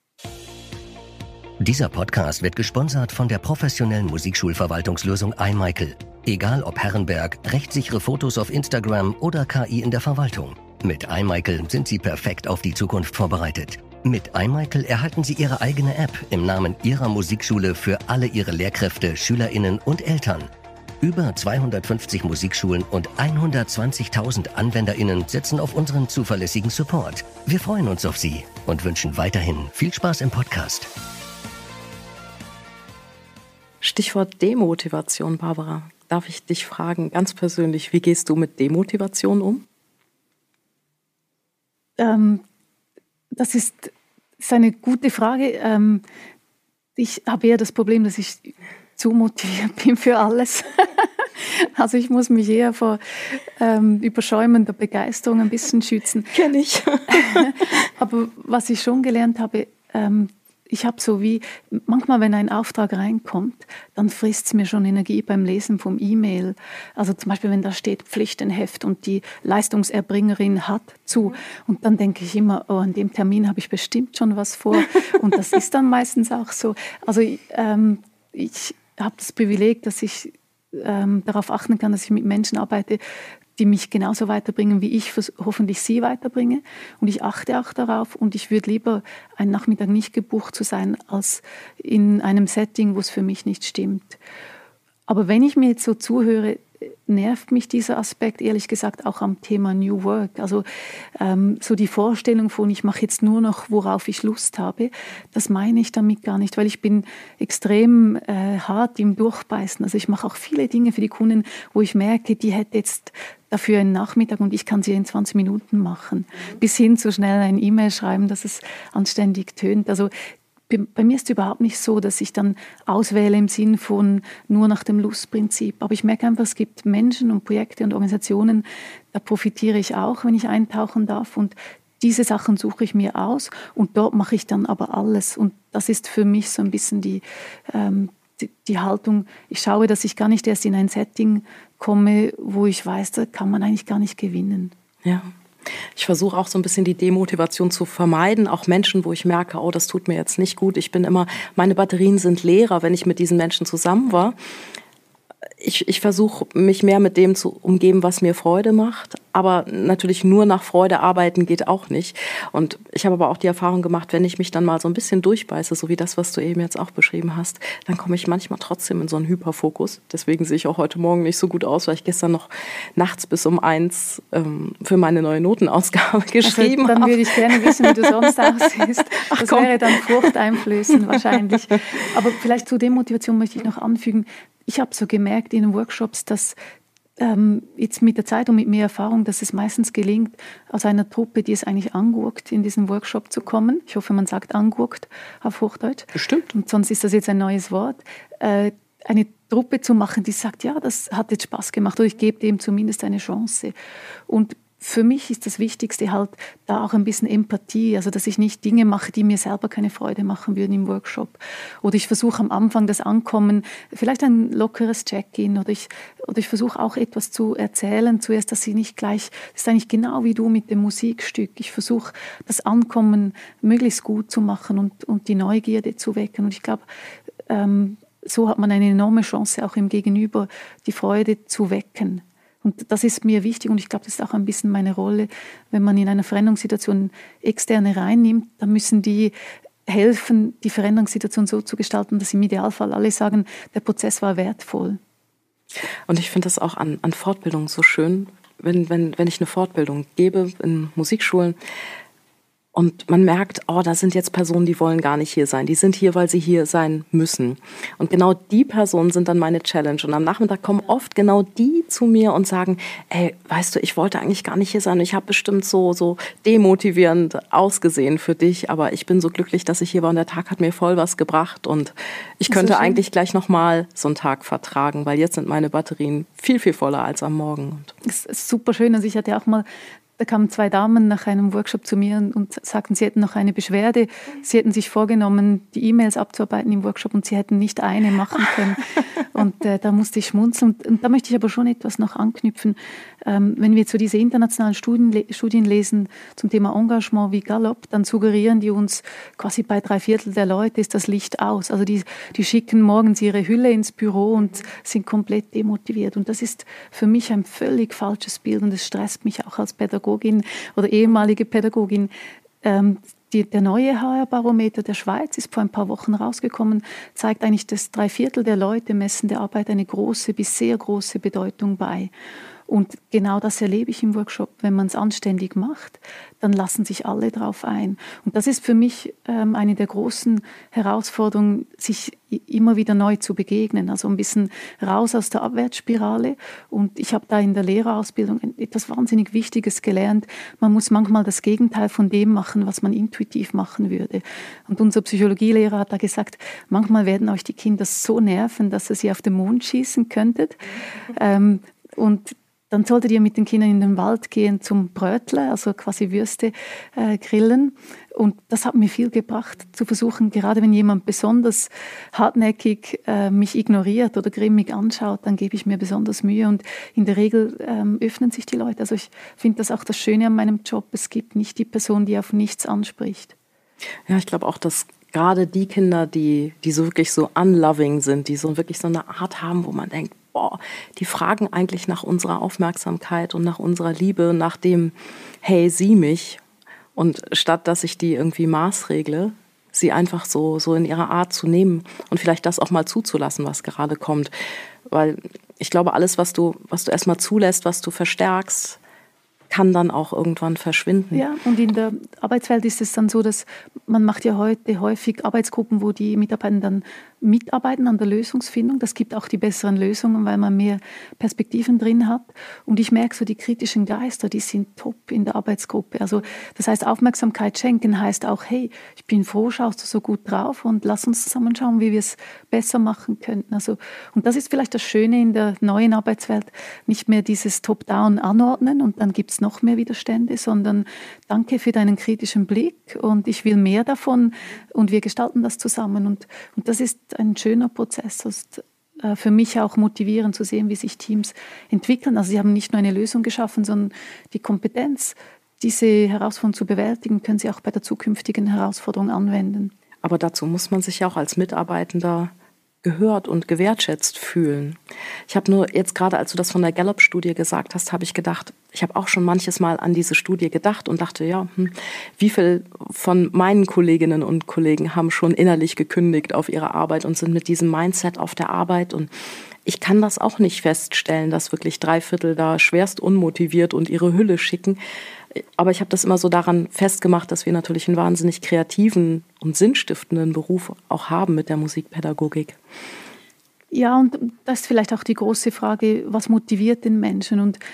Dieser Podcast wird gesponsert von der professionellen Musikschulverwaltungslösung iMichael. Egal ob Herrenberg, rechtssichere Fotos auf Instagram oder K I in der Verwaltung. Mit iMichael sind Sie perfekt auf die Zukunft vorbereitet. Mit iMichael erhalten Sie Ihre eigene App im Namen Ihrer Musikschule für alle Ihre Lehrkräfte, SchülerInnen und Eltern. Über zweihundertfünfzig Musikschulen und hundertzwanzigtausend AnwenderInnen setzen auf unseren zuverlässigen Support. Wir freuen uns auf Sie und wünschen weiterhin viel Spaß im Podcast. Stichwort Demotivation, Barbara. Darf ich dich fragen, ganz persönlich, wie gehst du mit Demotivation um? Ähm, das ist, ist eine gute Frage. Ähm, ich habe eher das Problem, dass ich zu motiviert bin für alles. Also ich muss mich eher vor ähm, überschäumender Begeisterung ein bisschen schützen. Kenn ich. Aber was ich schon gelernt habe, ähm, ich habe so wie, manchmal, wenn ein Auftrag reinkommt, dann frisst es mir schon Energie beim Lesen vom E-Mail. Also zum Beispiel, wenn da steht Pflichtenheft und die Leistungserbringerin hat zu. Und dann denke ich immer, oh, an dem Termin habe ich bestimmt schon was vor. Und das ist dann meistens auch so. Also ähm, ich habe das Privileg, dass ich ähm, darauf achten kann, dass ich mit Menschen arbeite, die mich genauso weiterbringen, wie ich hoffentlich sie weiterbringe. Und ich achte auch darauf und ich würde lieber einen Nachmittag nicht gebucht zu sein, als in einem Setting, wo es für mich nicht stimmt. Aber wenn ich mir jetzt so zuhöre, nervt mich dieser Aspekt, ehrlich gesagt, auch am Thema New Work. Also ähm, so die Vorstellung von, ich mache jetzt nur noch, worauf ich Lust habe, das meine ich damit gar nicht, weil ich bin extrem äh, hart im Durchbeißen. Also ich mache auch viele Dinge für die Kunden, wo ich merke, die hätte jetzt dafür einen Nachmittag und ich kann sie in zwanzig Minuten machen. Mhm. Bis hin zu schnell ein E-Mail schreiben, dass es anständig tönt. Also bei mir ist es überhaupt nicht so, dass ich dann auswähle im Sinn von nur nach dem Lustprinzip. Aber ich merke einfach, es gibt Menschen und Projekte und Organisationen, da profitiere ich auch, wenn ich eintauchen darf. Und diese Sachen suche ich mir aus und dort mache ich dann aber alles. Und das ist für mich so ein bisschen die, ähm, die, die Haltung. Ich schaue, dass ich gar nicht erst in ein Setting komme, wo ich weiß, da kann man eigentlich gar nicht gewinnen. Ja. Ich versuche auch so ein bisschen die Demotivation zu vermeiden, auch Menschen, wo ich merke, oh, das tut mir jetzt nicht gut. Ich bin immer, meine Batterien sind leerer, wenn ich mit diesen Menschen zusammen war. Ich, ich versuche, mich mehr mit dem zu umgeben, was mir Freude macht. Aber natürlich nur nach Freude arbeiten geht auch nicht. Und ich habe aber auch die Erfahrung gemacht, wenn ich mich dann mal so ein bisschen durchbeiße, so wie das, was du eben jetzt auch beschrieben hast, dann komme ich manchmal trotzdem in so einen Hyperfokus. Deswegen sehe ich auch heute Morgen nicht so gut aus, weil ich gestern noch nachts bis um eins ähm, für meine neue Notenausgabe geschrieben habe. Also, dann würde ich gerne wissen, wie du sonst aussiehst. Ach, das komm. Wäre dann furchteinflößend wahrscheinlich. Aber vielleicht zur Demotivation möchte ich noch anfügen, ich habe so gemerkt in den Workshops, dass ähm, jetzt mit der Zeit und mit mehr Erfahrung, dass es meistens gelingt, aus einer Truppe, die es eigentlich angurkt, in diesen Workshop zu kommen. Ich hoffe, man sagt angurkt auf Hochdeutsch. Bestimmt. Und sonst ist das jetzt ein neues Wort. Äh, eine Truppe zu machen, die sagt, ja, das hat jetzt Spaß gemacht oder ich gebe dem zumindest eine Chance. Und für mich ist das Wichtigste halt da auch ein bisschen Empathie, also dass ich nicht Dinge mache, die mir selber keine Freude machen würden im Workshop. Oder ich versuche am Anfang das Ankommen, vielleicht ein lockeres Check-in, oder ich, oder ich versuche auch etwas zu erzählen zuerst, dass sie nicht gleich, das ist eigentlich genau wie du mit dem Musikstück. Ich versuche das Ankommen möglichst gut zu machen und, und die Neugierde zu wecken. Und ich glaube, ähm, so hat man eine enorme Chance, auch im Gegenüber die Freude zu wecken. Und das ist mir wichtig und ich glaube, das ist auch ein bisschen meine Rolle. Wenn man in einer Veränderungssituation Externe reinnimmt, dann müssen die helfen, die Veränderungssituation so zu gestalten, dass im Idealfall alle sagen, der Prozess war wertvoll. Und ich finde das auch an, an Fortbildungen so schön, wenn, wenn, wenn ich eine Fortbildung gebe in Musikschulen, und man merkt, oh, da sind jetzt Personen, die wollen gar nicht hier sein. Die sind hier, weil sie hier sein müssen. Und genau die Personen sind dann meine Challenge. Und am Nachmittag kommen oft genau die zu mir und sagen, ey, weißt du, ich wollte eigentlich gar nicht hier sein. Ich habe bestimmt so, so demotivierend ausgesehen für dich. Aber ich bin so glücklich, dass ich hier war und der Tag hat mir voll was gebracht. Und ich könnte so eigentlich gleich nochmal so einen Tag vertragen, weil jetzt sind meine Batterien viel, viel voller als am Morgen. Das ist super schön. Also ich hatte auch mal Da kamen zwei Damen nach einem Workshop zu mir und, und sagten, sie hätten noch eine Beschwerde. Sie hätten sich vorgenommen, die E-Mails abzuarbeiten im Workshop und sie hätten nicht eine machen können. Und äh, da musste ich schmunzeln. Und, und da möchte ich aber schon etwas noch anknüpfen. Ähm, wenn wir zu diese internationalen Studien, Studien lesen zum Thema Engagement wie Gallup, dann suggerieren die uns, quasi bei drei Viertel der Leute ist das Licht aus. Also die, die schicken morgens ihre Hülle ins Büro und sind komplett demotiviert. Und das ist für mich ein völlig falsches Bild und es stresst mich auch als Pädagogin oder ehemalige Pädagogin. Ähm, die, der neue H R-Barometer der Schweiz ist vor ein paar Wochen rausgekommen, zeigt eigentlich, dass drei Viertel der Leute messen der Arbeit eine große bis sehr große Bedeutung bei. Und genau das erlebe ich im Workshop. Wenn man es anständig macht, dann lassen sich alle drauf ein. Und das ist für mich ähm, eine der großen Herausforderungen, sich immer wieder neu zu begegnen. Also ein bisschen raus aus der Abwärtsspirale. Und ich habe da in der Lehrerausbildung etwas wahnsinnig Wichtiges gelernt. Man muss manchmal das Gegenteil von dem machen, was man intuitiv machen würde. Und unser Psychologielehrer hat da gesagt, manchmal werden euch die Kinder so nerven, dass ihr sie auf den Mond schießen könntet. Ähm, und dann solltet ihr mit den Kindern in den Wald gehen zum Brötle, also quasi Würste äh, grillen. Und das hat mir viel gebracht, zu versuchen, gerade wenn jemand besonders hartnäckig äh, mich ignoriert oder grimmig anschaut, dann gebe ich mir besonders Mühe. Und in der Regel ähm, öffnen sich die Leute. Also ich finde das auch das Schöne an meinem Job. Es gibt nicht die Person, die auf nichts anspricht. Ja, ich glaube auch, dass gerade die Kinder, die, die so wirklich so unloving sind, die so wirklich so eine Art haben, wo man denkt, boah, die fragen eigentlich nach unserer Aufmerksamkeit und nach unserer Liebe, nach dem, hey, sieh mich. Und statt, dass ich die irgendwie maßregle, sie einfach so, so in ihrer Art zu nehmen und vielleicht das auch mal zuzulassen, was gerade kommt. Weil ich glaube, alles, was du, was du erstmal zulässt, was du verstärkst, kann dann auch irgendwann verschwinden. Ja, und in der Arbeitswelt ist es dann so, dass man macht ja heute häufig Arbeitsgruppen, wo die Mitarbeiter dann mitarbeiten an der Lösungsfindung. Das gibt auch die besseren Lösungen, weil man mehr Perspektiven drin hat. Und ich merke so, die kritischen Geister, die sind top in der Arbeitsgruppe. Also das heißt, Aufmerksamkeit schenken heißt auch, hey, ich bin froh, schaust du so gut drauf und lass uns zusammen schauen, wie wir es besser machen könnten. Also, und das ist vielleicht das Schöne in der neuen Arbeitswelt, nicht mehr dieses Top-Down anordnen und dann gibt es noch mehr Widerstände, sondern danke für deinen kritischen Blick und ich will mehr davon und wir gestalten das zusammen. Und, und das ist ein schöner Prozess. Das ist äh, für mich auch motivierend zu sehen, wie sich Teams entwickeln. Also sie haben nicht nur eine Lösung geschaffen, sondern die Kompetenz, diese Herausforderung zu bewältigen, können sie auch bei der zukünftigen Herausforderung anwenden. Aber dazu muss man sich ja auch als Mitarbeitender gehört und gewertschätzt fühlen. Ich habe nur jetzt gerade, als du das von der Gallup-Studie gesagt hast, habe ich gedacht, ich habe auch schon manches Mal an diese Studie gedacht und dachte, ja, hm, wie viel von meinen Kolleginnen und Kollegen haben schon innerlich gekündigt auf ihre Arbeit und sind mit diesem Mindset auf der Arbeit. Und ich kann das auch nicht feststellen, dass wirklich drei Viertel da schwerst unmotiviert und ihre Hülle schicken. Aber ich habe das immer so daran festgemacht, dass wir natürlich einen wahnsinnig kreativen und sinnstiftenden Beruf auch haben mit der Musikpädagogik. Ja, und das ist vielleicht auch die große Frage, was motiviert den Menschen? Und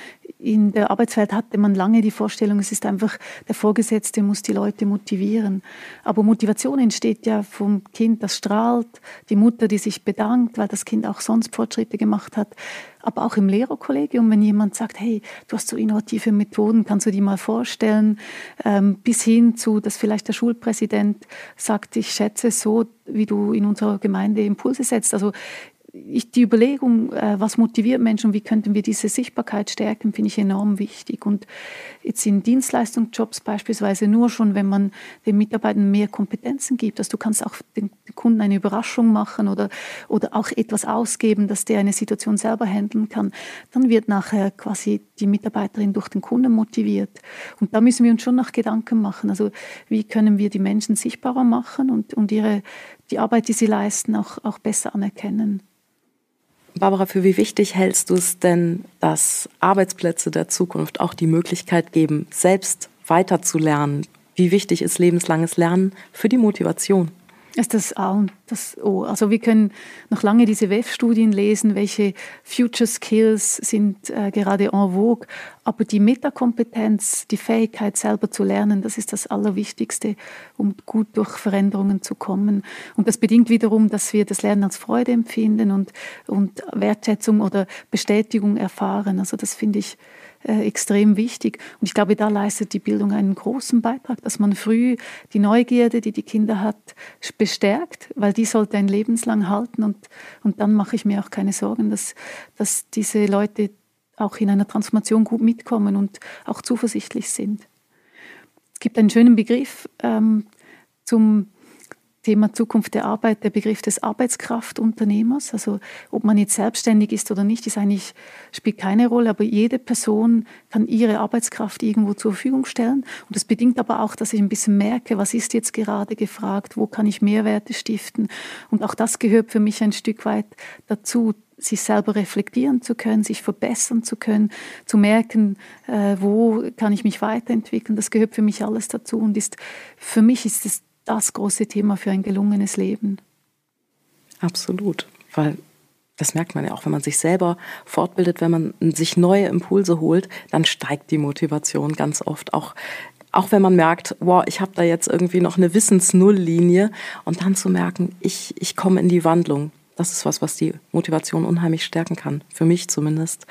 in der Arbeitswelt hatte man lange die Vorstellung, es ist einfach, der Vorgesetzte muss die Leute motivieren. Aber Motivation entsteht ja vom Kind, das strahlt, die Mutter, die sich bedankt, weil das Kind auch sonst Fortschritte gemacht hat. Aber auch im Lehrerkollegium, wenn jemand sagt, hey, du hast so innovative Methoden, kannst du die mal vorstellen? Ähm, bis hin zu, dass vielleicht der Schulpräsident sagt, ich schätze es so, wie du in unserer Gemeinde Impulse setzt. Also Ich, die Überlegung, äh, was motiviert Menschen und wie könnten wir diese Sichtbarkeit stärken, finde ich enorm wichtig. Und jetzt in Dienstleistungsjobs beispielsweise nur schon, wenn man den Mitarbeitern mehr Kompetenzen gibt, dass du kannst auch den, den Kunden eine Überraschung machen oder, oder auch etwas ausgeben, dass der eine Situation selber handeln kann, dann wird nachher quasi die Mitarbeiterin durch den Kunden motiviert. Und da müssen wir uns schon noch Gedanken machen. Also wie können wir die Menschen sichtbarer machen und, und ihre, die Arbeit, die sie leisten, auch, auch besser anerkennen. Barbara, für wie wichtig hältst du es denn, dass Arbeitsplätze der Zukunft auch die Möglichkeit geben, selbst weiterzulernen? Wie wichtig ist lebenslanges Lernen für die Motivation? Das ist das A und das O. Also wir können noch lange diese W E F-Studien lesen, welche Future Skills sind äh, gerade en vogue. Aber die Metakompetenz, die Fähigkeit selber zu lernen, das ist das Allerwichtigste, um gut durch Veränderungen zu kommen. Und das bedingt wiederum, dass wir das Lernen als Freude empfinden und, und Wertschätzung oder Bestätigung erfahren. Also das finde ich Äh, extrem wichtig. Und ich glaube, da leistet die Bildung einen großen Beitrag, dass man früh die Neugierde, die die Kinder hat, bestärkt, weil die sollte ein lebenslang halten. Und, und dann mache ich mir auch keine Sorgen, dass, dass diese Leute auch in einer Transformation gut mitkommen und auch zuversichtlich sind. Es gibt einen schönen Begriff ähm, zum Thema Zukunft der Arbeit, der Begriff des Arbeitskraftunternehmers. Also ob man jetzt selbstständig ist oder nicht, ist eigentlich, spielt keine Rolle, aber jede Person kann ihre Arbeitskraft irgendwo zur Verfügung stellen. Und das bedingt aber auch, dass ich ein bisschen merke, was ist jetzt gerade gefragt, wo kann ich Mehrwerte stiften. Und auch das gehört für mich ein Stück weit dazu, sich selber reflektieren zu können, sich verbessern zu können, zu merken, äh, wo kann ich mich weiterentwickeln. Das gehört für mich alles dazu und ist, für mich ist es das große Thema für ein gelungenes Leben. Absolut, weil das merkt man ja auch, wenn man sich selber fortbildet, wenn man sich neue Impulse holt, dann steigt die Motivation ganz oft. Auch, auch wenn man merkt, wow, ich habe da jetzt irgendwie noch eine Wissensnulllinie und dann zu merken, ich, ich komme in die Wandlung. Das ist was, was die Motivation unheimlich stärken kann, für mich zumindest.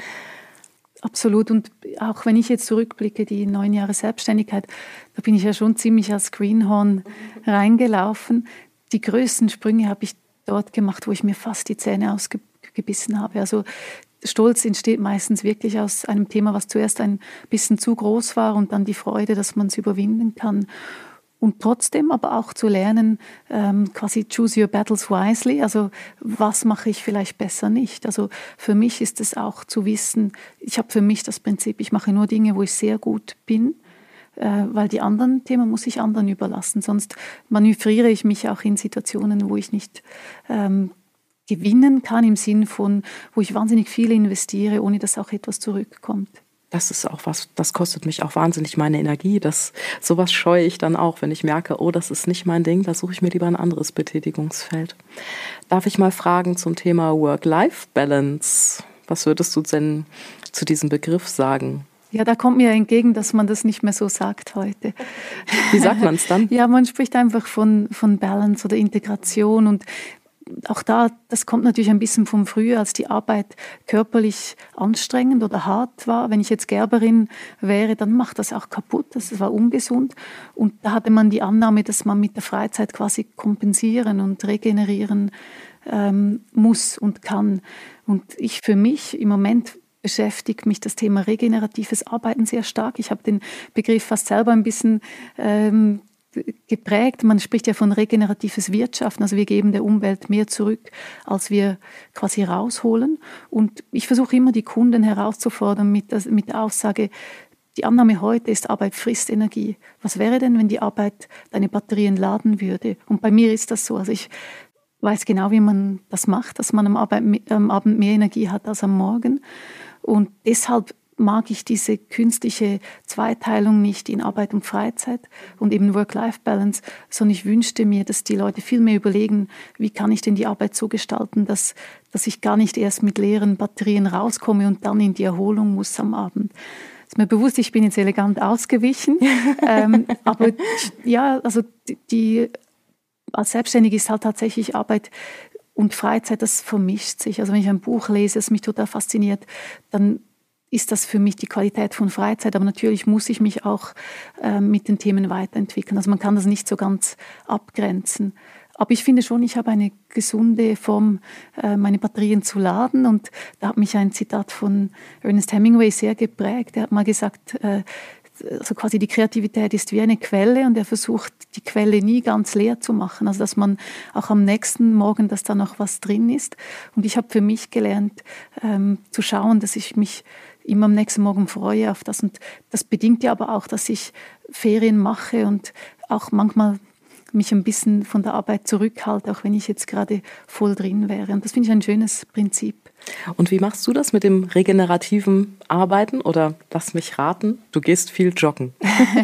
Absolut. Und auch wenn ich jetzt zurückblicke, die neun Jahre Selbstständigkeit, da bin ich ja schon ziemlich als Greenhorn reingelaufen. Die größten Sprünge habe ich dort gemacht, wo ich mir fast die Zähne ausgebissen habe. Also Stolz entsteht meistens wirklich aus einem Thema, was zuerst ein bisschen zu groß war und dann die Freude, dass man es überwinden kann. Und trotzdem aber auch zu lernen, ähm, quasi choose your battles wisely, also was mache ich vielleicht besser nicht. Also für mich ist es auch zu wissen, ich habe für mich das Prinzip, ich mache nur Dinge, wo ich sehr gut bin, äh, weil die anderen Themen muss ich anderen überlassen. Sonst manövriere ich mich auch in Situationen, wo ich nicht ähm, gewinnen kann, im Sinn von, wo ich wahnsinnig viel investiere, ohne dass auch etwas zurückkommt. Das ist auch was, das kostet mich auch wahnsinnig meine Energie. Das, sowas scheue ich dann auch, wenn ich merke, oh, das ist nicht mein Ding, da suche ich mir lieber ein anderes Betätigungsfeld. Darf ich mal fragen zum Thema Work-Life-Balance? Was würdest du denn zu diesem Begriff sagen? Ja, da kommt mir entgegen, dass man das nicht mehr so sagt heute. Wie sagt man es dann? Ja, man spricht einfach von, von Balance oder Integration und auch da, das kommt natürlich ein bisschen von früher, als die Arbeit körperlich anstrengend oder hart war. Wenn ich jetzt Gerberin wäre, dann macht das auch kaputt, das war ungesund. Und da hatte man die Annahme, dass man mit der Freizeit quasi kompensieren und regenerieren ähm, muss und kann. Und ich für mich im Moment beschäftigt mich das Thema regeneratives Arbeiten sehr stark. Ich habe den Begriff fast selber ein bisschen ähm, geprägt. Man spricht ja von regeneratives Wirtschaften, also wir geben der Umwelt mehr zurück, als wir quasi rausholen. Und ich versuche immer, die Kunden herauszufordern mit der, mit der Aussage, die Annahme heute ist, Arbeit frisst Energie. Was wäre denn, wenn die Arbeit deine Batterien laden würde? Und bei mir ist das so. Also ich weiß genau, wie man das macht, dass man am, Arbeit, am Abend mehr Energie hat als am Morgen. Und deshalb mag ich diese künstliche Zweiteilung nicht in Arbeit und Freizeit und eben Work-Life-Balance, sondern ich wünschte mir, dass die Leute viel mehr überlegen, wie kann ich denn die Arbeit so gestalten, dass dass ich gar nicht erst mit leeren Batterien rauskomme und dann in die Erholung muss am Abend. Ist mir bewusst, ich bin jetzt elegant ausgewichen, ähm, aber ja, also die, die als Selbstständige ist halt tatsächlich Arbeit und Freizeit, das vermischt sich. Also wenn ich ein Buch lese, das mich total fasziniert, dann ist das für mich die Qualität von Freizeit. Aber natürlich muss ich mich auch äh, mit den Themen weiterentwickeln. Also man kann das nicht so ganz abgrenzen. Aber ich finde schon, ich habe eine gesunde Form, äh, meine Batterien zu laden. Und da hat mich ein Zitat von Ernest Hemingway sehr geprägt. Er hat mal gesagt, äh, also quasi die Kreativität ist wie eine Quelle und er versucht, die Quelle nie ganz leer zu machen. Also dass man auch am nächsten Morgen, dass da noch was drin ist. Und ich habe für mich gelernt, ähm, zu schauen, dass ich mich immer am nächsten Morgen freue auf das. Und das bedingt ja aber auch, dass ich Ferien mache und auch manchmal mich ein bisschen von der Arbeit zurückhalte, auch wenn ich jetzt gerade voll drin wäre. Und das finde ich ein schönes Prinzip. Und wie machst du das mit dem regenerativen Arbeiten? Oder lass mich raten, du gehst viel joggen.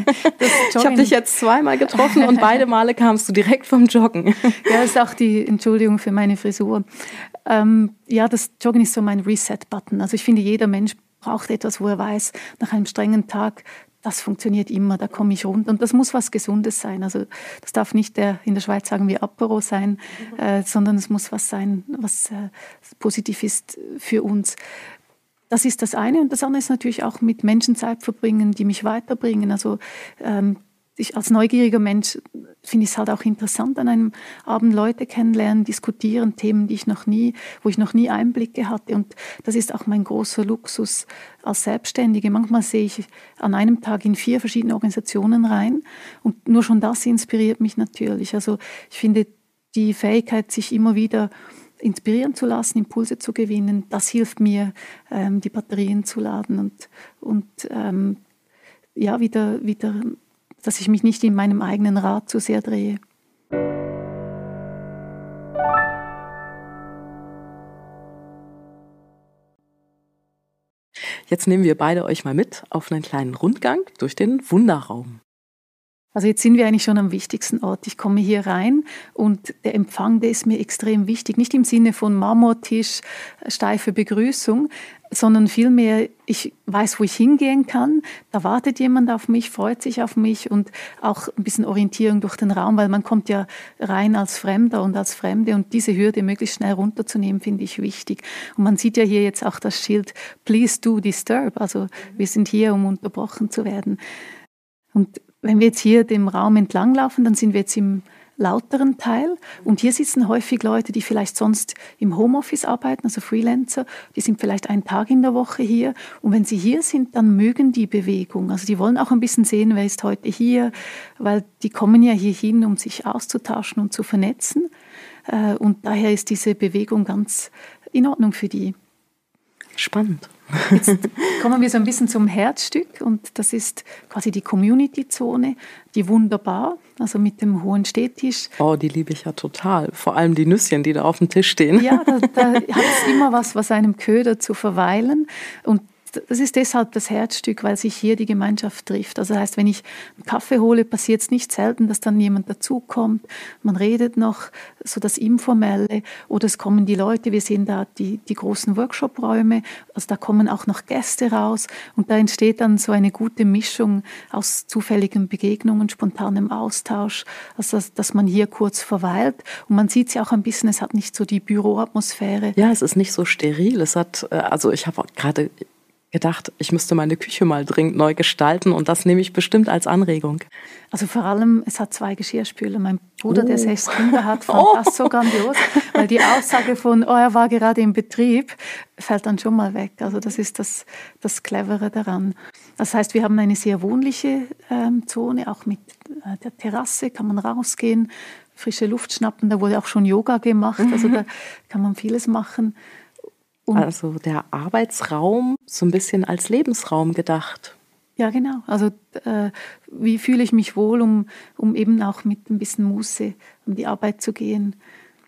Ich habe dich jetzt zweimal getroffen und beide Male kamst du direkt vom Joggen. Ja, das ist auch die Entschuldigung für meine Frisur. Ähm, ja, das Joggen ist so mein Reset-Button. Also ich finde, jeder Mensch braucht etwas, wo er weiß, nach einem strengen Tag, das funktioniert immer, da komme ich runter. Und das muss was Gesundes sein. Also das darf nicht der, in der Schweiz sagen wir Apero sein, mhm. äh, sondern es muss was sein, was äh, positiv ist für uns. Das ist das eine. Und das andere ist natürlich auch mit Menschen Zeit verbringen, die mich weiterbringen. Also ähm, ich als neugieriger Mensch finde ich es halt auch interessant, an einem Abend Leute kennenlernen, diskutieren, Themen, die ich noch nie, wo ich noch nie Einblicke hatte. Und das ist auch mein großer Luxus als Selbstständige. Manchmal sehe ich an einem Tag in vier verschiedene Organisationen rein und nur schon das inspiriert mich natürlich. Also ich finde die Fähigkeit, sich immer wieder inspirieren zu lassen, Impulse zu gewinnen, das hilft mir, ähm, die Batterien zu laden und, und ähm, ja, wieder, wieder dass ich mich nicht in meinem eigenen Rad zu sehr drehe. Jetzt nehmen wir beide euch mal mit auf einen kleinen Rundgang durch den Wunderraum. Also jetzt sind wir eigentlich schon am wichtigsten Ort. Ich komme hier rein und der Empfang, der ist mir extrem wichtig. Nicht im Sinne von Marmortisch, steife Begrüßung, sondern vielmehr, ich weiß, wo ich hingehen kann. Da wartet jemand auf mich, freut sich auf mich und auch ein bisschen Orientierung durch den Raum, weil man kommt ja rein als Fremder und als Fremde und diese Hürde möglichst schnell runterzunehmen, finde ich wichtig. Und man sieht ja hier jetzt auch das Schild Please do disturb. Also wir sind hier, um unterbrochen zu werden. Und wenn wir jetzt hier dem Raum entlanglaufen, dann sind wir jetzt im lauteren Teil. Und hier sitzen häufig Leute, die vielleicht sonst im Homeoffice arbeiten, also Freelancer. Die sind vielleicht einen Tag in der Woche hier. Und wenn sie hier sind, dann mögen die Bewegung. Also die wollen auch ein bisschen sehen, wer ist heute hier, weil die kommen ja hier hin, um sich auszutauschen und zu vernetzen. Und daher ist diese Bewegung ganz in Ordnung für die. Spannend. Jetzt kommen wir so ein bisschen zum Herzstück und das ist quasi die Community-Zone, die wunderbar, also mit dem hohen Stehtisch. Oh, die liebe ich ja total. Vor allem die Nüsschen, die da auf dem Tisch stehen. Ja, da, da hat es immer was, was einem ködert zu verweilen und das ist deshalb das Herzstück, weil sich hier die Gemeinschaft trifft. Also das heißt, wenn ich einen Kaffee hole, passiert es nicht selten, dass dann jemand dazukommt. Man redet noch, so das Informelle. Oder es kommen die Leute, wir sehen da die, die großen Workshop-Räume. Also da kommen auch noch Gäste raus. Und da entsteht dann so eine gute Mischung aus zufälligen Begegnungen, spontanem Austausch. Also dass, dass man hier kurz verweilt. Und man sieht es ja auch ein bisschen, es hat nicht so die Büroatmosphäre. Ja, es ist nicht so steril. Es hat, also ich habe gerade gedacht, ich müsste meine Küche mal dringend neu gestalten und das nehme ich bestimmt als Anregung. Also vor allem, es hat zwei Geschirrspüler. Mein Bruder, oh. der sechs Kinder hat, fand oh. das so grandios, weil die Aussage von, oh, er war gerade im Betrieb, fällt dann schon mal weg. Also das ist das, das Clevere daran. Das heißt, wir haben eine sehr wohnliche ähm, Zone, auch mit äh, der Terrasse kann man rausgehen, frische Luft schnappen, da wurde auch schon Yoga gemacht, also da kann man vieles machen. Und also der Arbeitsraum so ein bisschen als Lebensraum gedacht. Ja, genau. Also äh, wie fühle ich mich wohl, um, um eben auch mit ein bisschen Muße um die Arbeit zu gehen.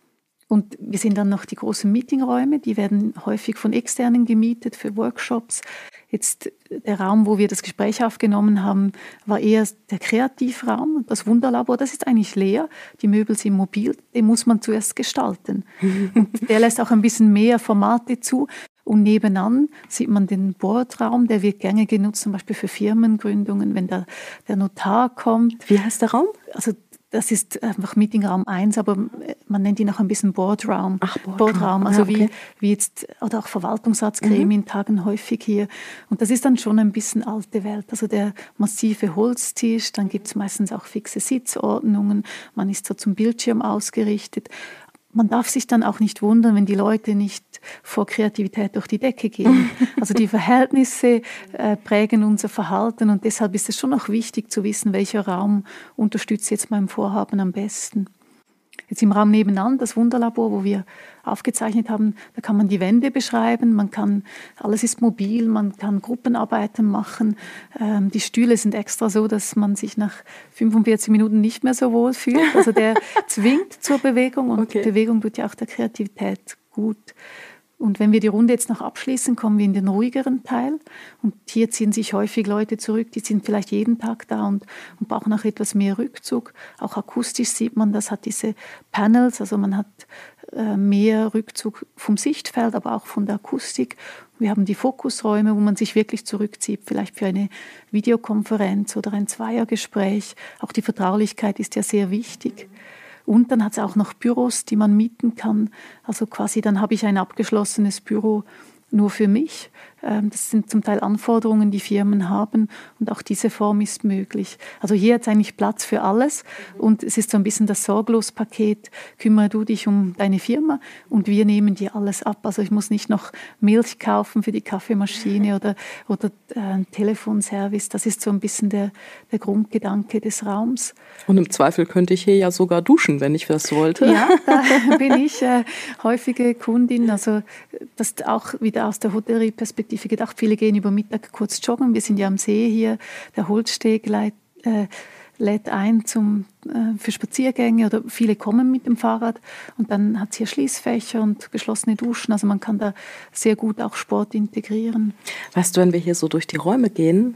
Und wir sehen dann noch die großen Meetingräume, die werden häufig von Externen gemietet für Workshops. Jetzt der Raum, wo wir das Gespräch aufgenommen haben, war eher der Kreativraum. Das Wunderlabor, das ist eigentlich leer. Die Möbel sind mobil, den muss man zuerst gestalten. Und der lässt auch ein bisschen mehr Formate zu. Und nebenan sieht man den Boardraum, der wird gerne genutzt, zum Beispiel für Firmengründungen, wenn da der Notar kommt. Wie heißt der Raum? Also das ist einfach Meetingraum eins, aber man nennt ihn auch ein bisschen Boardraum. Ach, Boardraum. Boardraum, also ja, okay. wie, wie jetzt, oder auch Verwaltungsratsgremien mhm. tagen häufig hier. Und das ist dann schon ein bisschen alte Welt. Also der massive Holztisch, dann gibt es meistens auch fixe Sitzordnungen, man ist so zum Bildschirm ausgerichtet. Man darf sich dann auch nicht wundern, wenn die Leute nicht vor Kreativität durch die Decke gehen. Also die Verhältnisse äh, prägen unser Verhalten und deshalb ist es schon auch wichtig zu wissen, welcher Raum unterstützt jetzt mein Vorhaben am besten. Jetzt im Raum nebenan, das Wunderlabor, wo wir aufgezeichnet haben, da kann man die Wände beschreiben, man kann, alles ist mobil, man kann Gruppenarbeiten machen. Ähm, die Stühle sind extra so, dass man sich nach fünfundvierzig Minuten nicht mehr so wohl fühlt. Also der zwingt zur Bewegung und okay. Bewegung tut ja auch der Kreativität gut. Und wenn wir die Runde jetzt noch abschließen, kommen wir in den ruhigeren Teil. Und hier ziehen sich häufig Leute zurück, die sind vielleicht jeden Tag da und, und brauchen auch etwas mehr Rückzug. Auch akustisch sieht man, das hat diese Panels, also man hat äh, mehr Rückzug vom Sichtfeld, aber auch von der Akustik. Wir haben die Fokusräume, wo man sich wirklich zurückzieht, vielleicht für eine Videokonferenz oder ein Zweiergespräch. Auch die Vertraulichkeit ist ja sehr wichtig. Und dann hat es auch noch Büros, die man mieten kann. Also quasi, dann habe ich ein abgeschlossenes Büro nur für mich. Das sind zum Teil Anforderungen, die Firmen haben und auch diese Form ist möglich. Also hier hat es eigentlich Platz für alles und es ist so ein bisschen das Sorglos-Paket. Kümmere du dich um deine Firma und wir nehmen dir alles ab. Also ich muss nicht noch Milch kaufen für die Kaffeemaschine oder, oder äh, Telefonservice. Das ist so ein bisschen der, der Grundgedanke des Raums. Und im Zweifel könnte ich hier ja sogar duschen, wenn ich das wollte. Ja, da bin ich äh, häufige Kundin. Also das auch wieder aus der Hotellerie-Perspektive gedacht. Viele gehen über Mittag kurz joggen. Wir sind ja am See hier. Der Holzsteg lädt, äh, lädt ein zum, äh, für Spaziergänge oder viele kommen mit dem Fahrrad. Und dann hat es hier Schließfächer und geschlossene Duschen. Also man kann da sehr gut auch Sport integrieren. Weißt du, wenn wir hier so durch die Räume gehen,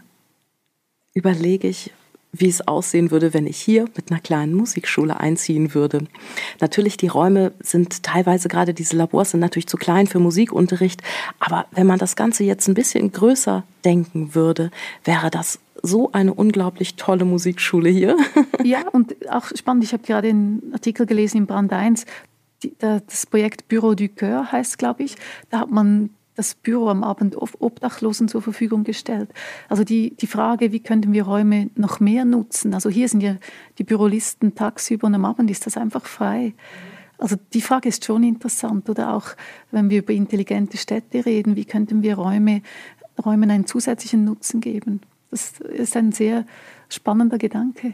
überlege ich, wie es aussehen würde, wenn ich hier mit einer kleinen Musikschule einziehen würde. Natürlich, die Räume sind teilweise, gerade diese Labors sind natürlich zu klein für Musikunterricht, aber wenn man das Ganze jetzt ein bisschen größer denken würde, wäre das so eine unglaublich tolle Musikschule hier. Ja, und auch spannend, ich habe gerade einen Artikel gelesen in Brand eins, die, das Projekt Bureau du Coeur heißt, glaube ich, da hat man das Büro am Abend Obdachlosen zur Verfügung gestellt. Also die, die Frage, wie könnten wir Räume noch mehr nutzen? Also hier sind ja die Bürolisten tagsüber und am Abend ist das einfach frei. Also die Frage ist schon interessant. Oder auch, wenn wir über intelligente Städte reden, wie könnten wir Räume, Räumen einen zusätzlichen Nutzen geben? Das ist ein sehr spannender Gedanke.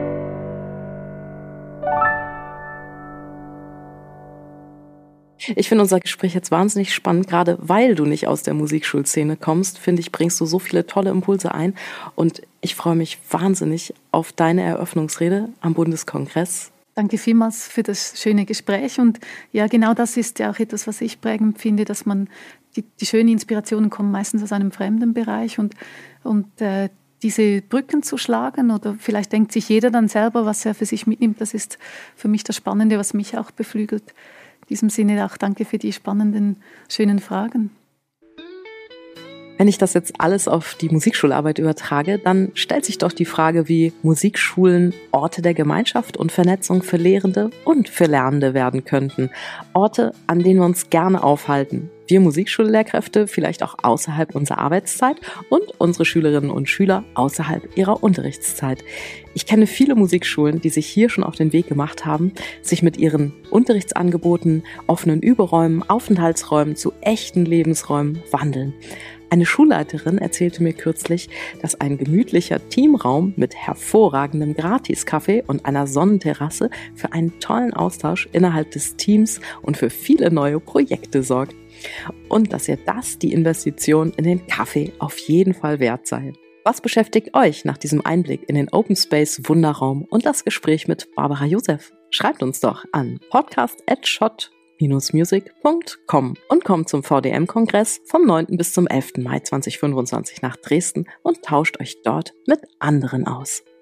Ich finde unser Gespräch jetzt wahnsinnig spannend, gerade weil du nicht aus der Musikschulszene kommst, finde ich, bringst du so viele tolle Impulse ein und ich freue mich wahnsinnig auf deine Eröffnungsrede am Bundeskongress. Danke vielmals für das schöne Gespräch und ja, genau das ist ja auch etwas, was ich prägend finde, dass man, die, die schönen Inspirationen kommen meistens aus einem fremden Bereich und, und äh, diese Brücken zu schlagen oder vielleicht denkt sich jeder dann selber, was er für sich mitnimmt, das ist für mich das Spannende, was mich auch beflügelt. In diesem Sinne auch danke für die spannenden, schönen Fragen. Wenn ich das jetzt alles auf die Musikschularbeit übertrage, dann stellt sich doch die Frage, wie Musikschulen Orte der Gemeinschaft und Vernetzung für Lehrende und für Lernende werden könnten. Orte, an denen wir uns gerne aufhalten. Wir Musikschullehrkräfte vielleicht auch außerhalb unserer Arbeitszeit und unsere Schülerinnen und Schüler außerhalb ihrer Unterrichtszeit. Ich kenne viele Musikschulen, die sich hier schon auf den Weg gemacht haben, sich mit ihren Unterrichtsangeboten, offenen Überräumen, Aufenthaltsräumen zu echten Lebensräumen wandeln. Eine Schulleiterin erzählte mir kürzlich, dass ein gemütlicher Teamraum mit hervorragendem Gratiskaffee und einer Sonnenterrasse für einen tollen Austausch innerhalb des Teams und für viele neue Projekte sorgt. Und dass ihr das die Investition in den Kaffee auf jeden Fall wert sei. Was beschäftigt euch nach diesem Einblick in den Open Space Wunderraum und das Gespräch mit Barbara Joseph? Schreibt uns doch an podcast at schott music punkt com und kommt zum V D M-Kongress vom neunten bis zum elften Mai zweitausendfünfundzwanzig nach Dresden und tauscht euch dort mit anderen aus.